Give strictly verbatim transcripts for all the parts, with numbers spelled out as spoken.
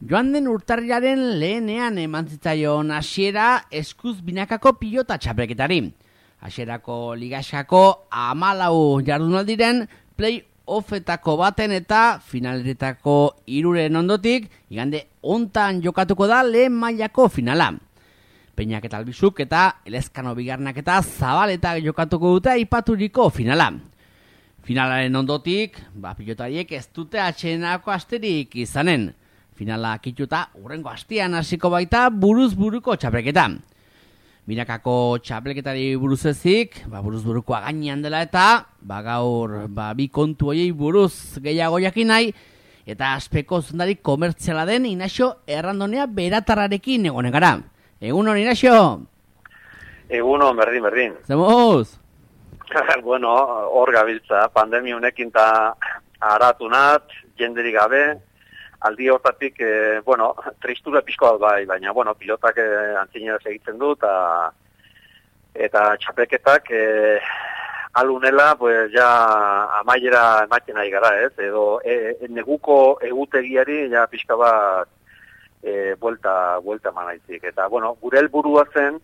Joan den urtarrilaren lehenean eman zitzaion hasiera eskuz binakako pilota txapelketari. Hasierako ligaxako hamalau jardunaldiren play-offetako baten eta finaletako hiruren ondotik igande hontan jokatuko da lehen mailako finala. Peñak eta Albizuk eta Elezkano bigarrenak eta Zabaleta jokatuko dute aipaturiko finala. Finalaren ondotik, ba, pilotariek ez dute atxedenako asterik izanen. Finala kituta hurrengo astean hasiko baita buruz buruko txapelketa. Binakako txapelketari buruz ezik, ba, buruz burukoa gainean dela eta ba, gaur ba, bi kontu horiei buruz gehiago jakin nahi eta aspeko zundari komertziala den Inaxio Errandonea Beratarrarekin egonen gara. Egunon, Inaxio? Egunon, berdin, berdin. Zemuz? Bueno, hor gabiltza, pandemia honekin ta aratunat, jenderik gabe, aldi hortatik, eh, bueno, tristura pixko bat bai, baina, bueno, pilotak eh, antzinera segitzen du, eta, eta txapelketak eh, alunela, pues, ja amaiera ematen nahi gara, ez? Edo, e, e, neguko egutegiari, ja pixka bat, e, buelta, buelta manaizik. Eta, bueno, gure helburua zen,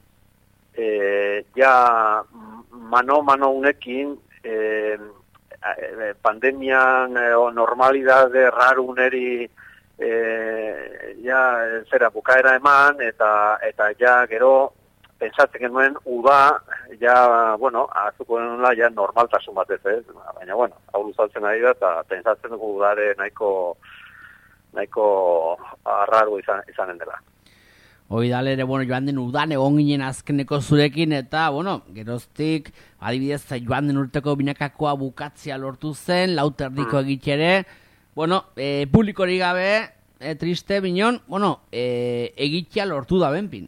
e, ja mano-mano unekin, e, pandemian e, o normalidade raruneri e, ja zera bukaera eman eta eta ja gero pentsatzen genuen uda ja, bueno, azuko denula ja normaltasun batez, ez? Baina, bueno, hau luzaltzen ari da eta pentsatzen dugu udare nahiko nahiko arraro izan, izanen dela. Hoi dale ere, bueno, joan den udan egon ginen azkeneko zurekin, eta, bueno, geroztik, adibidez, joan den urteko binakakoa bukatzea lortu zen, lauterdiko mm. egitxere, bueno, e, publikorik gabe, e, triste, binon, bueno, e, egitea lortu da benpin.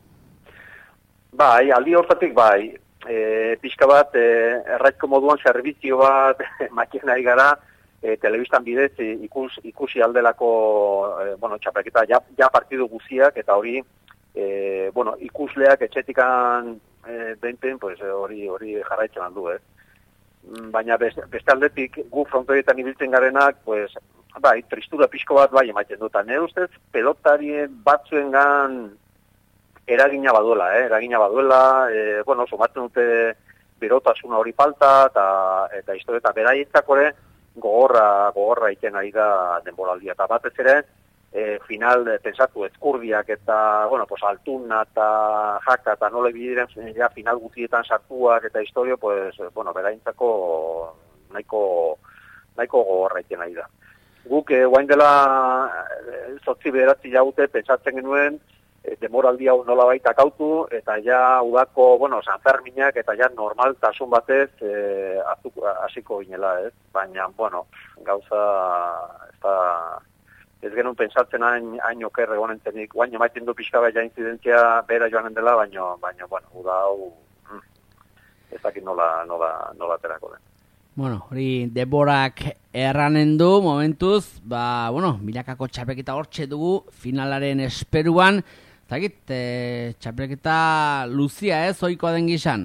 Bai, aldi hortatik bai, e, pixka bat, e, erraizko moduan zerbizio bat makien nahi gara, E, telebistan bidez e, ikus, ikusi aldelako e, bueno, txapelketa ja, ja partidu guziak eta hori e, bueno, ikusleak etxetikan e, benten pues, hori hori jarraitzen aldu, ez? Baina beste, beste aldetik gu frontoietan ibiltzen garenak pues, bai, tristura pixko bat bai ematen dut. Nire ustez, pelotarien batzuengan eragina baduela, eh? eragina baduela, e, bueno, sumatzen dute berotasuna hori falta eta, eta historia eta beraientzakore gogorra, gogorra iten ari da denboraldia. Eta batez ere, e, final e, pensatu ezkurdiak eta, bueno, pues, altuna eta jaka eta nola bidiren ja, final guztietan sartuak eta historio, pues, bueno, beraintzako nahiko, nahiko gogorra iten ari da. Guk, e, guain dela zortzi bederatzi jaute pentsatzen genuen, E, demoraldi hau nola baita kautu, eta ja udako, bueno, Sanferminak, eta ja normaltasun batez e, hasiko ginela, ez? Baina, bueno, gauza, ez da, ez genuen pentsatzen hain, hain oker egonentzenik, guain emaiten du pixka ja incidentzia bera joanen dela, baina, baina, bueno, uda hau, mm, ez dakit nola, nola, nola terako den. Bueno, hori Deborak erranen du, momentuz, ba, bueno, bilakako txapelketa hortxe dugu, finalaren esperuan, zagit, e, txapelketa luzia ez, oikoa den gizan?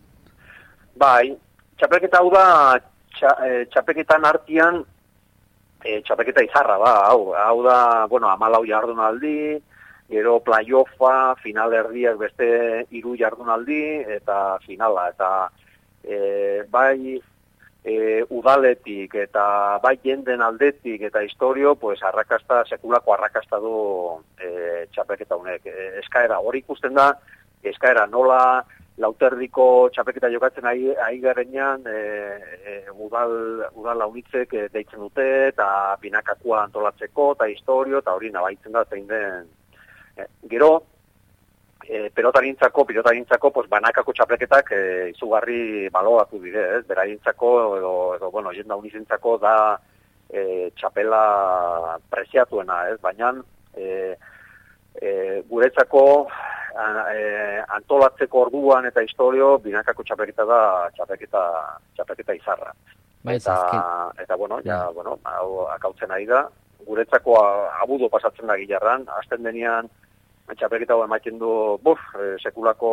Bai, txapelketa hau da, txa, e, txapelketan artian, e, txapelketa izarra ba, hau, hau da, bueno, hamalau jardunaldi, gero playoffa, final erdiak beste hiru jardunaldi, eta finala, eta e, bai, E, udaletik eta bai jenden aldetik eta historio, pues arrakasta, sekulako arrakasta du e, txapelketa honek. E, eskaera hori ikusten da, eskaera nola lauterdiko txapelketa jokatzen ari, ari garenean, e, e, udal, udal launitzek e, deitzen dute, eta binakakua antolatzeko, eta historio, eta hori nabaitzen da, zein den. E, gero, E, pelotarintzako, pilotarintzako, pues, banakako txapelketak e, izugarri baloatu dire, ez? Beraintzako, edo, edo, bueno, jenda unizentzako da e, txapela preziatuena, ez? Baina, e, e, guretzako a, e, antolatzeko orduan eta historio, binakako txapelketa da txapelketa, txapelketa izarra. Eta, eta, bueno, ja, bueno, hau akautzen ari da. Guretzako abudo pasatzen da gilarran, hasten denean, txapelketa hau ematen du, buf, e, sekulako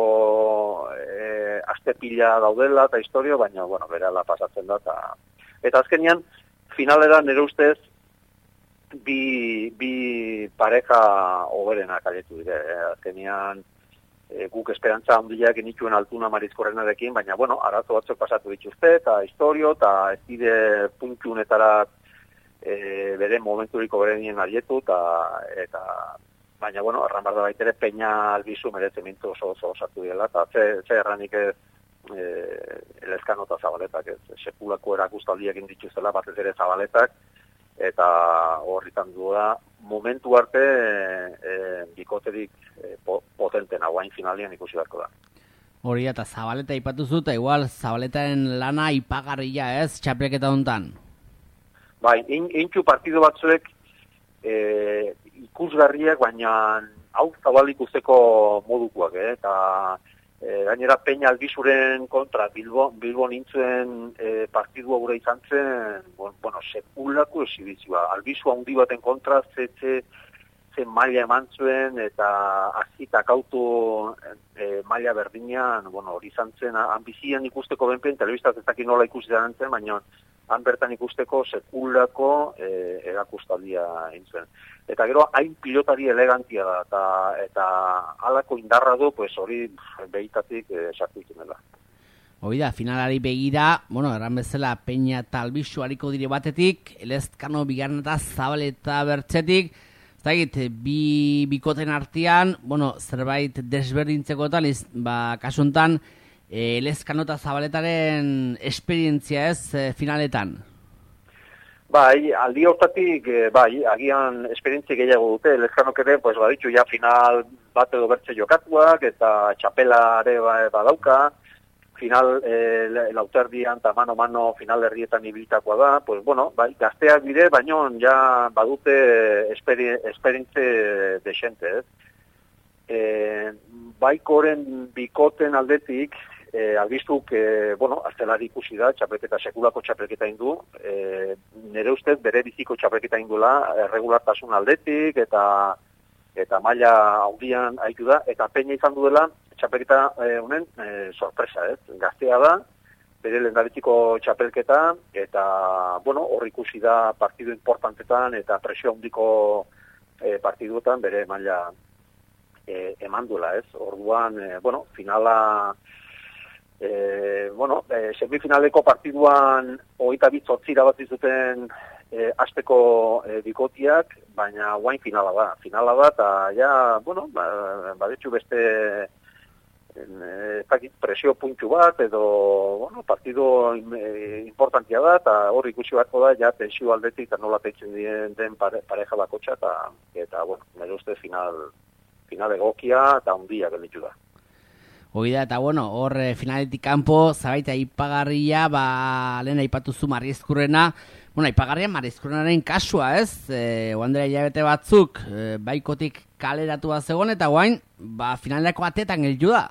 e, aste pila daudela eta historio, baina, bueno, berala pasatzen da. Ta... Eta azkenean, finalera nire ustez, bi, bi pareja hoberenak aletu dire. Eh? Azkenean, e, guk esperantza handiak genituen Altuna Marizkorrenarekin, baina, bueno, arazo batzuk pasatu dituzte, eta historio, eta ez dire puntunetara e, bere momenturiko berenien alietu, eta, eta baina, bueno, erran behar da baitere, Peña Albizu meretzemintzu oso oso osatu dela, eta ze, ze erranik ez e, Elezkano eta Zabaletak, ez sekulako erakustaldiak indituzela, batez ere Zabaletak, eta horritan du da, momentu arte e, e, bikoterik e, potentena, guain finalian ikusi beharko da. Hori eta Zabaleta ipatu zuta, igual Zabaletaren lana ipagarria ez, txapelketa hontan. Bai, intxu partido batzuek e, ikusgarriak, baina hau zabal ikusteko modukoak, eh? Eta e, gainera Peña Albizuren kontra Bilbo, Bilbo nintzen e, partidua gure izan zen, bueno, sekulako esibizioa. Albizu handi baten kontra, ze, ze, ze maila eman zuen, eta azitak auto e, maila berdinean, bueno, hori izan zen, hanbizian ikusteko benpen, telebistaz ez dakit nola ikusi zen, baina han bertan ikusteko sekulako e, erakustaldia intzuen. Eta gero, hain pilotari elegantia da, eta, eta halako indarra du, pues hori behitatik e, sartu itunela. Hoi da, finalari begira, bueno, erran bezala Peña eta Albizu hariko dire batetik, Elezkano bigarren eta Zabaleta bertzetik, ez dakit, bi bikoten artean, bueno, zerbait desberdintzekotan, ba, kasuntan, Elezkano eta Zabaletaren esperientzia ez e, finaletan? Bai, aldi hortatik, bai, agian esperientzia gehiago dute, Elezkanok ere, pues, baditzu ja final bat edo bertze jokatuak, eta txapelare badauka, final e, lauterdian eta mano-mano final herrietan ibilitakoa da, pues, bueno, bai, gazteak bide, baino ja badute esperi, esperientze desente, ez? E, baikoren bikoten aldetik, E, albiztuk, e, bueno, aztelari ikusi da, txapelketa, sekulako txapelketa indu, e, nire ustez bere biziko txapelketa indula, regulartasun aldetik, eta eta maila haudian haitu da, eta Peña izan duela, txapelketa e, honen e, sorpresa, ez? Gaztea da, bere lehendabiziko txapelketa, eta, bueno, hor ikusi da partidu importantetan, eta presio handiko e, partiduetan bere maila e, eman duela, ez? Orduan, e, bueno, finala... E, bueno, e, semifinaleko partiduan hogeita bi zortzi irabazi zuten e, asteko e, bikotiak, baina guain finala da. Finala da, eta ja, bueno, ba, badetxu beste e, presio puntxu bat, edo, bueno, partido e, importantia da, eta hor ikusi batko da, ja, tensio aldetik, eta nola teitzen den, den pare, pareja bakotxa, eta, eta, bueno, nire uste final, final egokia, eta hundia gelditu da. Hoi da, eta bueno, hor e, finaletik kanpo, zabaita ipagarria, ba, lehen aipatuzu Marizkurrena, bueno, ipagarria Marizkurrenaren kasua, ez? E, oandera hilabete batzuk, e, baikotik kaleratu bat zegoen, eta guain, ba, finalerako batetan gelditu da.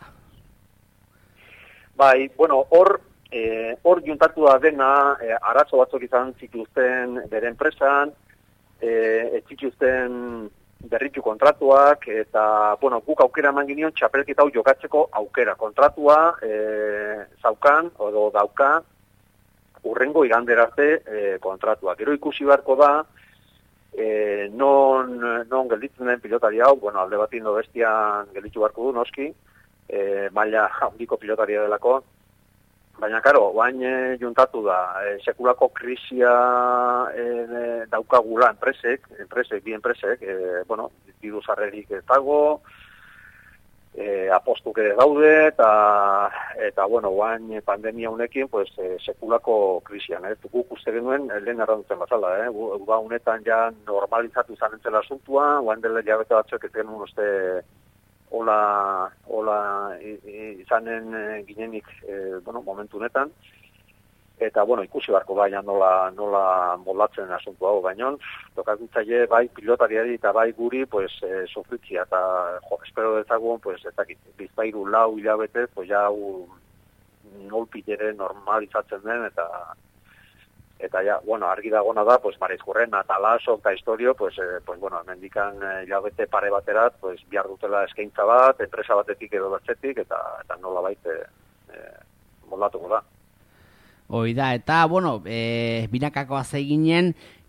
Bai, bueno, hor, e, hor juntatu da dena, e, arazo batzuk izan zituzten bere enpresan, e, ez zituzten berritu kontratuak, eta, bueno, guk aukera eman ginion txapelketa hau jokatzeko aukera. Kontratua e, zaukan, edo dauka, urrengo iganderarte e, kontratua. Gero ikusi beharko da, e, non, non gelditzen den pilotari hau, bueno, alde bat indo bestian gelditu beharko du, noski, e, maila handiko pilotaria delako, baina, karo, bain e, juntatu da, e, sekulako krisia e, daukagula enpresek, enpresek, bi enpresek, e, bueno, diru zarrerik ez dago, e, apostuk ere daude, eta, eta bueno, bain pandemia honekin, pues, e, sekulako krisian, ez? Guk uste genuen, lehen errandutzen bazala, eh? Uda honetan ja normalizatu izan entzela asuntua, bain dela jabete batzuek ez genuen uste Ola, ola izanen ginenik e, bueno, momentu honetan. Eta, bueno, ikusi beharko bai nola, nola moldatzen asuntu hau, baina tokatutzaile bai pilotariari eta bai guri, pues, e, sofritzia, eta jo, espero dezagun, pues, ez dakit, bizpairu lau hilabete, pues, ja, nolpit ere normalizatzen den, eta eta ja, bueno, argi dagona da, pues, Marizkurrena eta Laso eta historio, pues, eh, pues, bueno, mendikan hilabete pare baterat, pues, bihar dutela eskaintza bat, enpresa batetik edo bertzetik, eta, eta nola baite eh, moldatuko da. Hoi da, eta, bueno, e, binakakoa zeginen,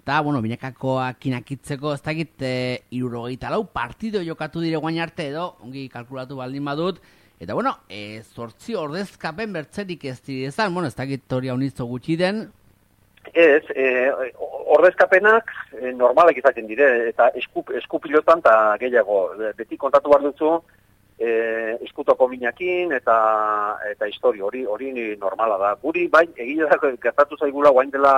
eta, bueno, binakakoak inakitzeko, ez dakit, e, irurogeita lau partido jokatu dire guain arte edo, ongi kalkulatu baldin badut, eta, bueno, e, zortzi ordezkapen bertzerik ez direzan, bueno, ez dakit hori haunitzo gutxi den. Ez, e, ordezkapenak e, normalak izaten dire, eta eskup, eskupilotan eta gehiago, beti kontatu behar duzu, e, eskutoko minakin eta eta historia, hori hori normala da. Guri, bai, egia da, gertatu zaigula guain dela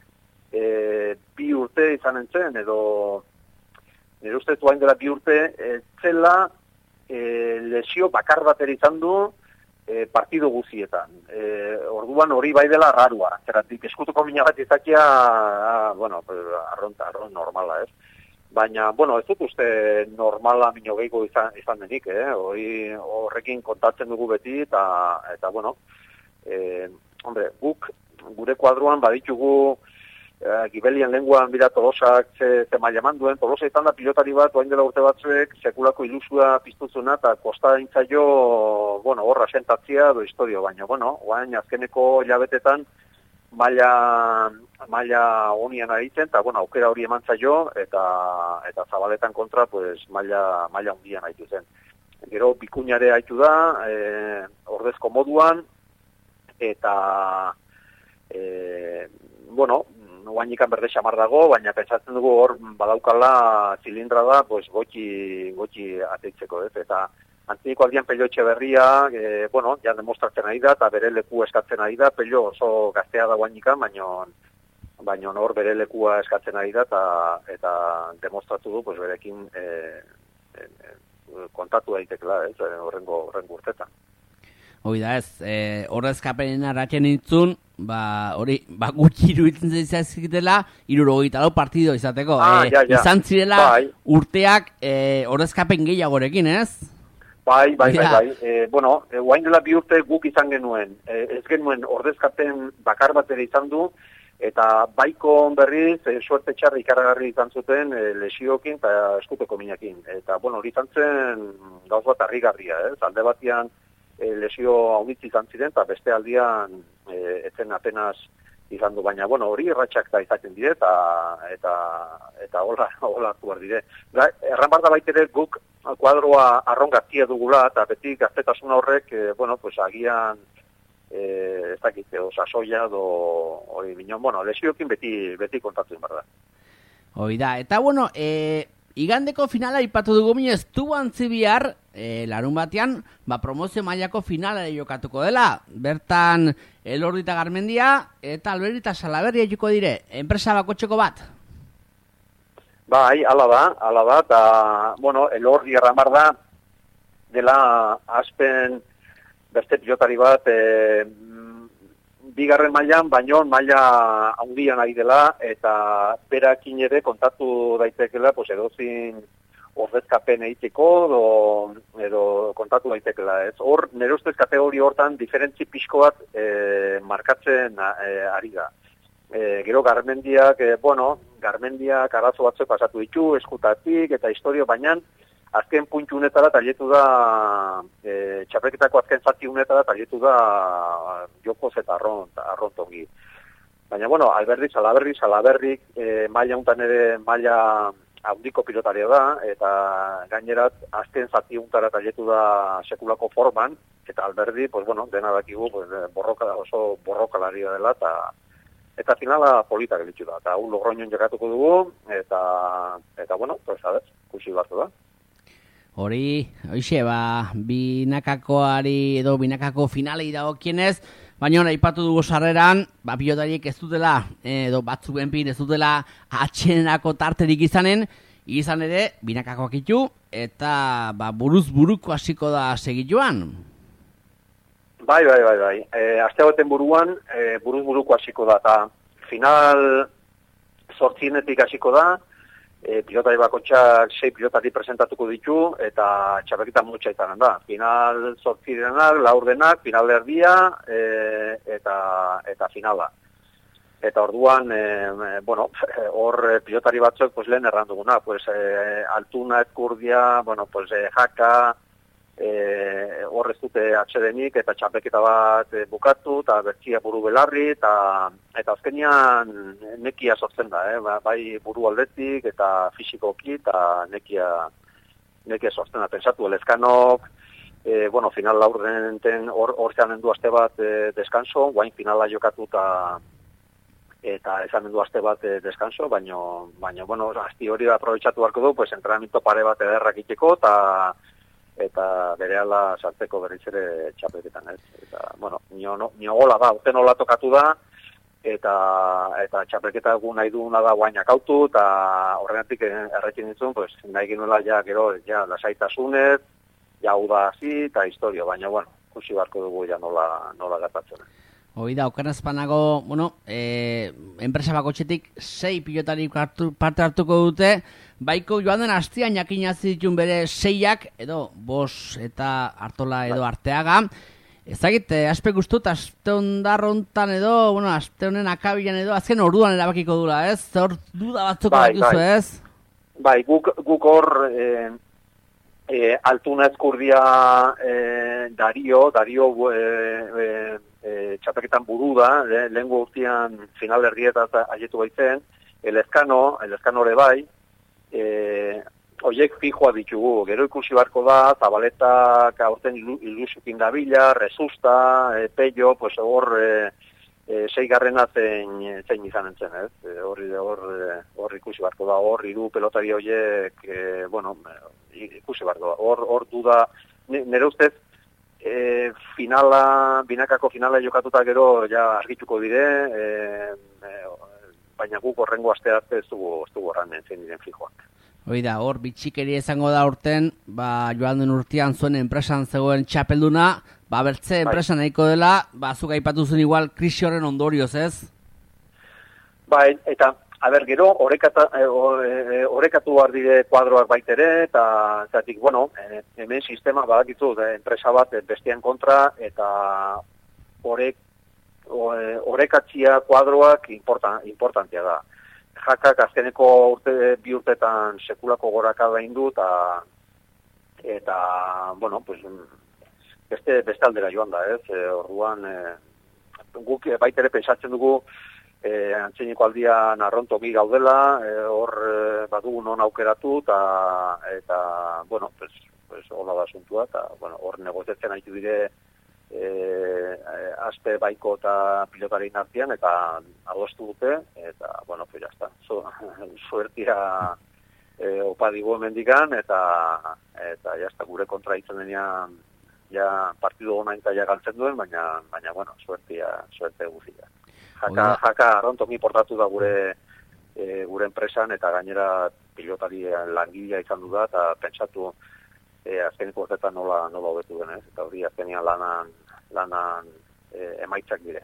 e, bi urte izan entzen, edo nire ustez guain dela bi urte, e, zela e, lesio bakar batera izan du, E, partido guzietan. E, orduan hori bai dela rarua. Zeratik eskutuko mina bat izakia, a, bueno, arron, arron normala, ez? Baina, bueno, ez dut uste normala mino gehiago izan, izan denik, eh? Hori horrekin kontatzen dugu beti, eta, eta bueno, e, hombre, guk, gure kuadruan baditugu Uh, Gibelian lenguan bira Tolosak ze, ze maila manduen, Tolosa izan da pilotari bat, oain dela urte batzuek, sekulako ilusua piztuzuna, eta kosta dintzaio, bueno, horra sentatzia do historio, baina, bueno, oain azkeneko hilabetetan maila, maila honian aritzen, eta, bueno, aukera hori eman zaio, eta, eta zabaletan kontra, pues, maila, maila hundian haitu zen. Gero, bikuñare haitu da, eh, ordezko moduan, eta, eh, bueno, guainikan berde xamar dago, baina pentsatzen dugu hor badaukala zilindra da, pues gotxi, gotxi ateitzeko, ez? Eta antziko aldian Pello Etxeberria, e, bueno, ja demostratzen ari da, eta bere leku eskatzen ari da, Pello oso gaztea da guainikan, baina baina hor bere lekua eskatzen ari da, eta, eta demostratu du, pues berekin e, e, kontatu daitekela, ez? Horrengo, horrengo urtetan. Hoi da ez, e, horrezkapenen aratzen intzun, ba, hori, ba, gutxi iruditzen zaizkitela, irurogeita lau partido izateko. Ah, e, ja, ja. Izan zirela bai. Urteak e, horrezkapen gehiagorekin, ez? Bai, bai, ja. bai, bai. E, bueno, e, guain dela bi urte guk izan genuen. E, ez genuen ordezkapen bakar batera izan du, eta baiko berriz, e, suerte txarri ikaragarri izan zuten e, lesiokin eta eskuteko minakin. Eta, bueno, hori izan zen gauz bat harrigarria, ez? Alde batian, E, lesio haunitzi izan ziren, eta beste aldian e, etzen apenas izan du, baina, bueno, hori erratxak da izaten dire, eta eta eta hola, hola aktuar dire. Da, erran barda baitere guk kuadroa arrongaztia dugula, eta beti gaztetasun horrek, e, bueno, pues agian e, ez dakit, osasoia do, hori minon, bueno, lesiokin beti, beti kontatzen barda. Hoi da, eta bueno, e, igandeko finala ipatu dugu minez, tu antzibiar, e, larun batean, ba, promozio mailako finala jokatuko dela. Bertan, Elordi eta Garmendia, eta Alberi eta Salaberria joko dire, enpresa bakotxeko bat. Bai, ala da, ala da, eta, bueno, Elordi erramar da, dela aspen beste pilotari bat, e, bigarren mailan, baino maila handian ari dela, eta berakin ere kontatu daitekela, pues edozin ordezkapen egiteko, edo, edo kontatu daitekela, ez? Hor, nire ustez kategori hortan, diferentzi pixko bat e, markatzen e, ari da. E, gero Garmendiak, e, bueno, Garmendiak arazo batzuk pasatu ditu, eskutatik, eta historio, baina azken puntu unetara taletu da, e, txapelketako azken zati unetara taletu da jokoz eta arront, arrontongi. Baina, bueno, Alberdi, Salaberri, Salaberrik, e, maila untan ere maila handiko pilotaria da, eta gainerat azken zati untara taletu da sekulako forman, eta Alberdi, pues bueno, dena dakigu, pues, borroka, oso borrokalaria dela, eta eta finala polita gelitzu da. Eta un Logroñon jokatuko dugu, eta, eta bueno, pues, a ver, kusi batu da. Hori, hoxe, ba, binakakoari edo binakako finalei dagokienez, baina hori aipatu dugu sarreran, ba, pilotariek ez dutela, edo batzuen pin ez dutela atxenako tarterik izanen, izan ere, binakakoak itu, eta ba, buruz buruko hasiko da segituan. Bai, bai, bai, bai. E, Aste baten buruan, e, buruz buruko hasiko da, eta final zortzienetik hasiko da, E, pilotari bakotxak sei pilotari presentatuko ditu, eta txapelketa mutxa izanen da. Final zortzirenak, laurdenak, final erdia, e, eta, eta finala. Eta orduan, e, bueno, hor pilotari batzuk pues, lehen erranduguna, pues, e, Altuna, Ezkurdia, bueno, pues, e, Jaka, e, hor ez dute atsedenik eta txapelketa bat e, bukatu eta bertsia buru belarri eta eta azkenean nekia sortzen da, eh? Bai buru aldetik eta fisikoki eta nekia nekia sortzen da. Pentsatu Elezkanok, e, bueno, final laurden hor hortzean du aste bat e, descanso, guain finala jokatu eta eta esan du aste bat e, descanso, baino baino bueno, asti hori aprobetxatu beharko du, pues entrenamiento pare bat ederrak iteko eta eta berehala sartzeko berriz ere txapelketan, ez? Eta bueno, nio no, nio gola da, urte nola tokatu da eta eta txapelketa egun nahi duguna da guainak autu eta horregatik errekin ditzun, pues nahi ginuela ja gero ja lasaitasunez, ja uda hasi eta historia, baina bueno, ikusi beharko dugu ja nola nola gertatzen. Hoi da, okanazpanago, bueno, e, enpresa bakotxetik sei pilotari parte hartuko dute, baiko joan den astian jakin ditun bere seiak, edo bos eta Artola edo Arteaga. Ezagit, aspe guztut, aste ondarrontan edo, bueno, aste honen akabilan edo, azken orduan erabakiko dula, ez? Hor duda batzuko bai, duzu, bai. ez? Bai, guk, guk hor... E... E, Altuna Ezkurdia e, Dario, Dario e, e, e, txapeketan buru da, le, lehengo urtean final erdietaz aietu baitzen, Elezkano, Elezkano ere bai, e, oiek fijoa ditugu, gero ikusi barko da, Zabaletak aurten ilusukin dabila, Resusta, e, Peio, pues hor e, e, seigarrena zein, zein izan entzen, ez? E, hor, hor, hor ikusi barko da, hor hiru pelotari oiek, e, bueno, ikusi barko da, hor, hor duda, nire ustez, e, finala, binakako finala jokatuta gero ja argituko dire, e, e, baina guk horrengo aste arte ez dugu, ez dugu horren zein diren fijoak. Hoi da, hor bitxikeri izango da urten, ba, joan den urtean zuen enpresan zegoen txapelduna, ba, bertze enpresan nahiko dela, ba, zuk aipatu zen igual krisi horren ondorioz, ez? Ba, eta, a ber, gero, orekata, e, e, orekatu behar dire kuadroak baitere, eta, zatik, bueno, e, hemen sistema badakizu, e, enpresa bat bestean kontra, eta orek, o, e, orekatzia kuadroak importan, importantia da. Jakak azkeneko urte, bi urtetan sekulako gorakada indu, eta, eta, bueno, pues, beste, beste aldera joan da, ez? E, orduan, e, guk baitere pensatzen dugu, E, antzeniko aldian arrontoki gaudela, e, hor e, badugu non aukeratu, eta, eta bueno, pues, pues, hola da asuntua, eta bueno, hor negoziatzen haitu dire e, e, aspe baiko eta pilotarien artean, eta adostu dute, eta, bueno, pues jazta, so, suertia e, opa digu emendikan, eta, eta jazta, gure kontra itzen denean, ja partidu gona eta ja galtzen duen, baina, baina bueno, suertia, suerte guzia. Jaka, jaka arrontoki portatu da gure e, gure enpresan eta gainera pilotari langilea izan du da eta pentsatu e, azkeniko urtetan nola nola hobetu denez eta hori azkenean lanan lanan e, emaitzak dire.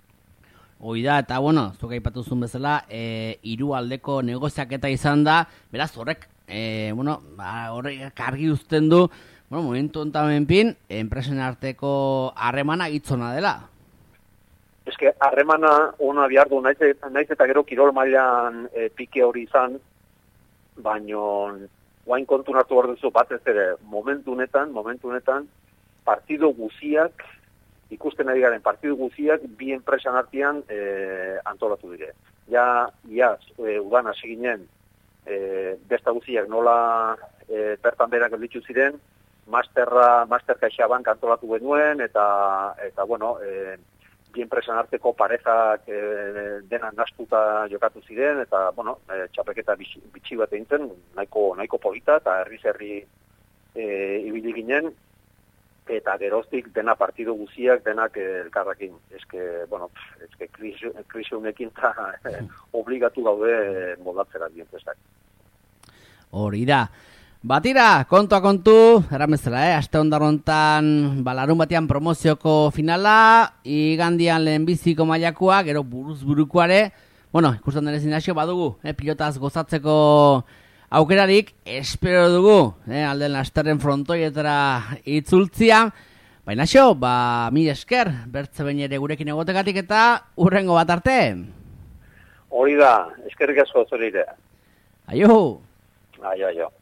Hoi da, eta bueno, zuk aipatu zuen bezala, e, hiru aldeko negoziaketa izan da, beraz horrek, e, bueno, ba, horrek argi uzten du, bueno, momentu honetan benpin, enpresen arteko harremana gitzona dela. Eske, harremana ona bihar du, naiz, naiz eta gero kirol mailan e, pike hori izan, baino guain kontun hartu behar duzu batez ere, momentu honetan, momentu honetan, partido guziak, ikusten ari garen partidu guziak, bi enpresan artean e, antolatu dire. Ja, iaz, e, udan hasi ginen, e, besta guziak nola e, bertan berak gelditu ziren, masterra, master CaixaBank antolatu genuen, eta, eta bueno, e, bi enpresan arteko parezak e, dena nastuta jokatu ziren, eta, bueno, e, txapeketa bitxi, bitxi bat eintzen, nahiko, nahiko polita, eta herri-zerri e, ibili ginen, eta geroztik dena partidu guziak, denak elkarrakin. Eske, bueno, eske krisi honekin eta obligatu gaude moldatzera dientesak. Hori da. Batira, kontua kontu, eramezela, eh? Aste ondarrontan balarun batean promozioko finala, igandian lehenbiziko mailakoa, gero buruz burukoare, bueno, ikusten denez indazio badugu, eh? Pilotaz gozatzeko aukerarik, espero dugu, eh? Alden lasterren frontoietara itzultzia, baina xo, ba, mi esker, bertze behin ere gurekin egotekatik eta urrengo bat arte. Hori da, eskerrik asko zure idea. Aio! Aio, aio.